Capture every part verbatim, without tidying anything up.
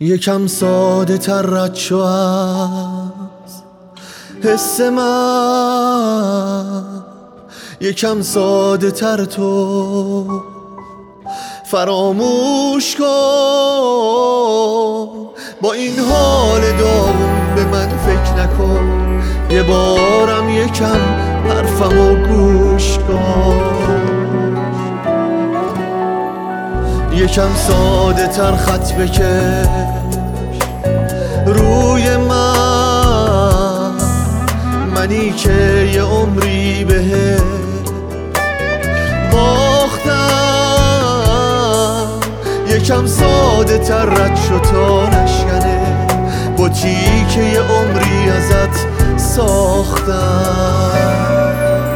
یکم ساده تر رد شو از حس من، یکم ساده تر تو فراموش کن. با این حال داغون به من فکر نکن، یه بارم یکم حرفمو گوش کن. یکم ساده تر خط بکش روی من، منی که یه عمری بهت باختم. یکم ساده تر رد شو تا نشکنه بطی که یه عمری ازت ساختم.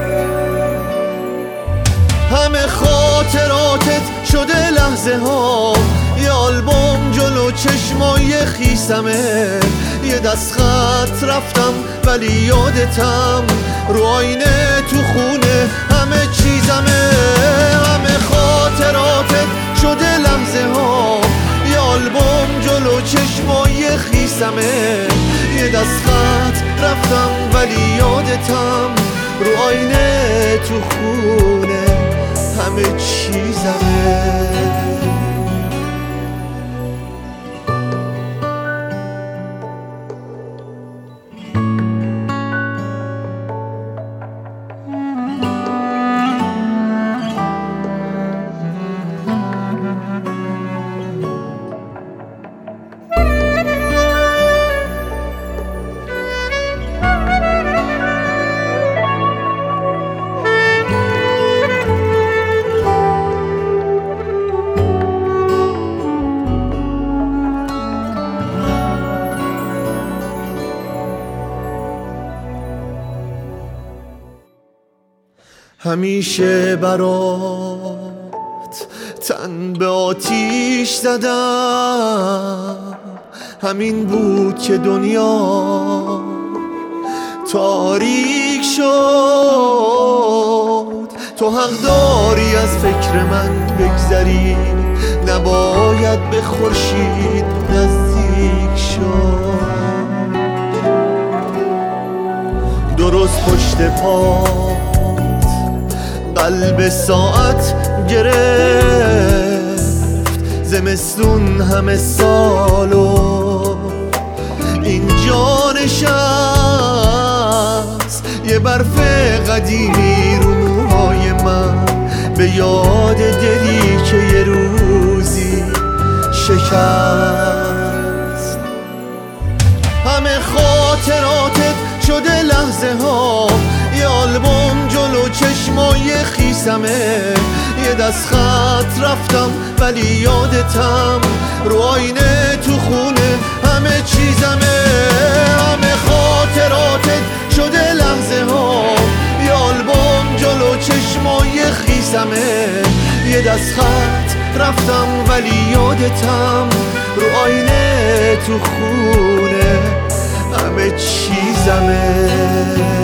همه خاطراتت شده لحظه ها، یه آلبوم جلو چشمای خیسمه. یه دست خط رفتم ولی یادتم، رو آینه تو خونه همه چیزمه. همه خاطراتت شده لحظه ها، یه آلبوم جلو چشمای خیسمه. یه دست خط رفتم ولی یادتم، رو آینه تو خونه همه چیزمه. همیشه برات تن به آتیش زدم، همین بود که دنیا تاریک شد. تو حق داری از فکر من بگذری، نباید به خورشید نزدیک شد. درست پشت پا قلب ساعت گرفت، زمستون همه سالو اینجا نشست. یه برف قدیمی رو موهای من، به یاد دلی که یه روزی شکست. همه خاطراتت شده لحظه ها، یه آلبوم جلو چشمای خیسمه. یه دست خط رفتم ولی یادتم، رو آینه تو خونه همه چیزمه. همه خاطراتت شده لحظه ها، یه آلبوم جلو چشمای خیسمه. یه دست خط رفتم ولی یادتم، رو آینه تو خونه همه چیزمه.